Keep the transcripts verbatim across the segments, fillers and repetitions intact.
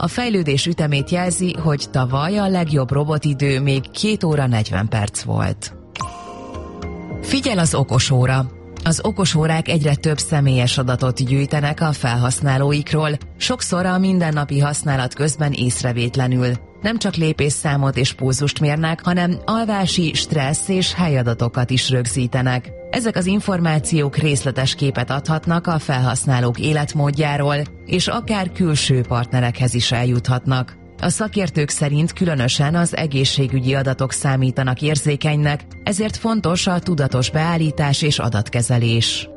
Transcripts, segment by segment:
A fejlődés ütemét jelzi, hogy tavaly a legjobb robotidő még két óra negyven perc volt. Figyel az okosóra! Az okosórák egyre több személyes adatot gyűjtenek a felhasználóikról, sokszor a mindennapi használat közben észrevétlenül. Nem csak lépésszámot és pulzust mérnek, hanem alvási, stressz és helyadatokat is rögzítenek. Ezek az információk részletes képet adhatnak a felhasználók életmódjáról, és akár külső partnerekhez is eljuthatnak. A szakértők szerint különösen az egészségügyi adatok számítanak érzékenynek, ezért fontos a tudatos beállítás és adatkezelés.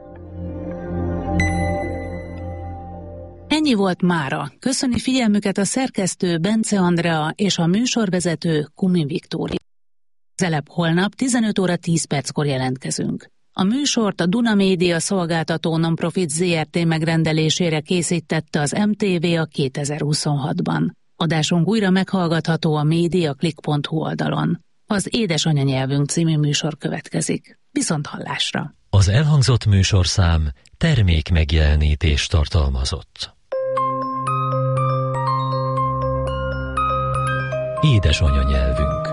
Ennyi volt mára. Köszöni figyelmüket a szerkesztő Bence Andrea és a műsorvezető Kumin Viktória. Zelep holnap tizenöt óra tíz perckor jelentkezünk. A műsort a Duna Média szolgáltató Nonprofit zé er té megrendelésére készítette az em té vé a kétezer-huszonhatban. Adásunk újra meghallgatható a mediaclick pont hu oldalon. Az Édesanyanyelvünk című műsor következik. Viszont hallásra! Az elhangzott műsorszám termék megjelenítést tartalmazott. Édesanyanyelvünk.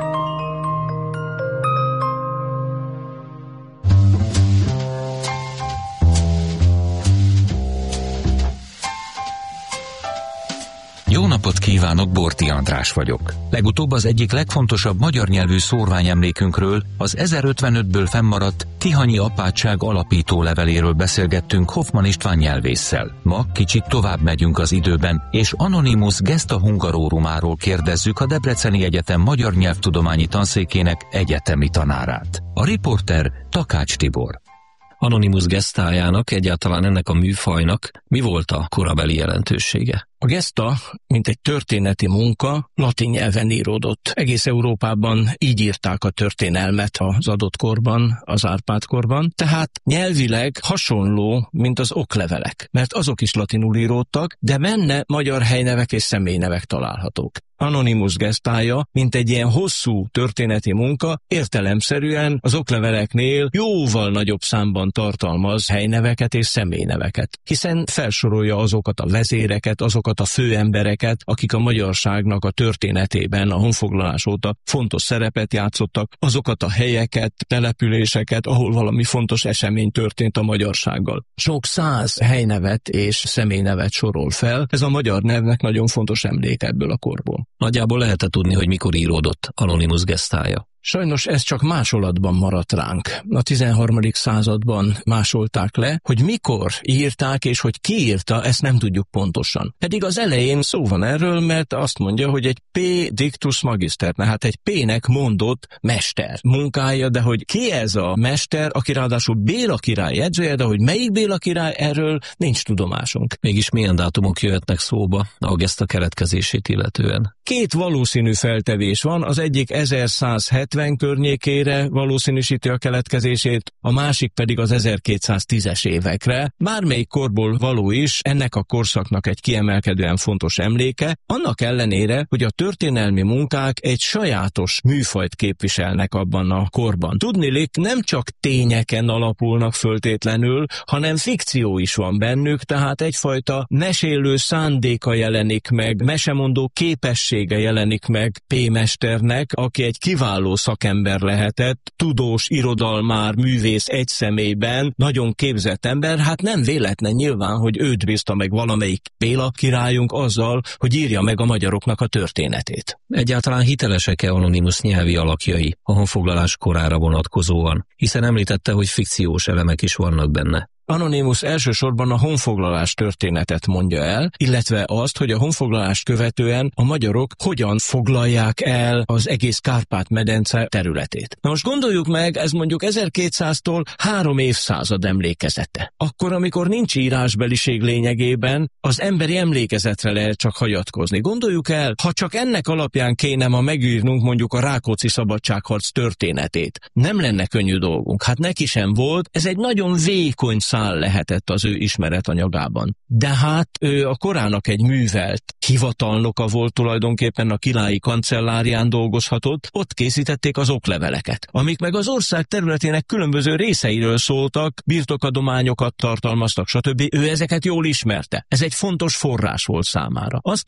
Jó napot kívánok, Borti András vagyok. Legutóbb az egyik legfontosabb magyar nyelvű szórványemlékünkről, az ezerötvenötből fennmaradt Tihanyi apátság alapító leveléről beszélgettünk Hoffmann István nyelvésszel. Ma kicsit tovább megyünk az időben, és Anonymus Gesta Hungarorumáról kérdezzük a Debreceni Egyetem magyar nyelvtudományi tanszékének egyetemi tanárát. A riporter Takács Tibor. Anonymus gestájának, egyáltalán ennek a műfajnak mi volt a korabeli jelentősége? A gesta, mint egy történeti munka, latin nyelven íródott. Egész Európában így írták a történelmet az adott korban, az Árpád-korban, tehát nyelvileg hasonló, mint az oklevelek, mert azok is latinul íródtak, de benne magyar helynevek és személynevek találhatók. Anonymus gestája, mint egy ilyen hosszú történeti munka, értelemszerűen az okleveleknél jóval nagyobb számban tartalmaz helyneveket és személyneveket, hiszen felsorolja azokat a vezéreket, azokat a főembereket, akik a magyarságnak a történetében a honfoglalás óta fontos szerepet játszottak, azokat a helyeket, településeket, ahol valami fontos esemény történt a magyarsággal. Sok száz helynevet és személynevet sorol fel, ez a magyar nevnek nagyon fontos emlék ebből a korból. Nagyjából lehet tudni, hogy mikor íródott Anonymus gestája. Sajnos ez csak másolatban maradt ránk. A tizenharmadik században másolták le, hogy mikor írták és hogy ki írta, ezt nem tudjuk pontosan. Pedig az elején szó van erről, mert azt mondja, hogy egy P. Dictus Magister, hát egy P-nek mondott mester munkája, de hogy ki ez a mester, aki ráadásul Béla király jegyzője, de hogy melyik Béla király, erről nincs tudomásunk. Mégis milyen dátumok jöhetnek szóba a geszta keletkezését illetően? Két valószínű feltevés van, az egyik ezerszázhetven környékére valószínűsíti a keletkezését, a másik pedig az ezerkétszáztízes évekre. Bármelyik korból való is, ennek a korszaknak egy kiemelkedően fontos emléke, annak ellenére, hogy a történelmi munkák egy sajátos műfajt képviselnek abban a korban. Tudniillik, nem csak tényeken alapulnak föltétlenül, hanem fikció is van bennük, tehát egyfajta mesélő szándéka jelenik meg, mesemondó képessége jelenik meg P-mesternek, aki egy kiváló szakember lehetett, tudós, irodalmár, művész egy személyben, nagyon képzett ember, hát nem véletlen nyilván, hogy őt bízta meg valamelyik Béla királyunk azzal, hogy írja meg a magyaroknak a történetét. Egyáltalán hitelesek-e Anonymus nyelvi alakjai a honfoglalás korára vonatkozóan, hiszen említette, hogy fikciós elemek is vannak benne. Anonymus elsősorban a honfoglalás történetet mondja el, illetve azt, hogy a honfoglalást követően a magyarok hogyan foglalják el az egész Kárpát-medence területét. Na most gondoljuk meg, ez mondjuk ezerkétszáztól három évszázad emlékezete. Akkor, amikor nincs írásbeliség lényegében, az emberi emlékezetre lehet csak hagyatkozni. Gondoljuk el, ha csak ennek alapján kéne ma megírnunk mondjuk a Rákóczi szabadságharc történetét. Nem lenne könnyű dolgunk. Hát neki sem volt, ez egy nagyon vékony szám lehetett az ő ismeretanyagában. De hát ő a korának egy művelt hivatalnoka volt, tulajdonképpen a királyi kancellárián dolgozhatott, ott készítették az okleveleket, amik meg az ország területének különböző részeiről szóltak, birtokadományokat tartalmaztak, stb. Ő ezeket jól ismerte. Ez egy fontos forrás volt számára. Azt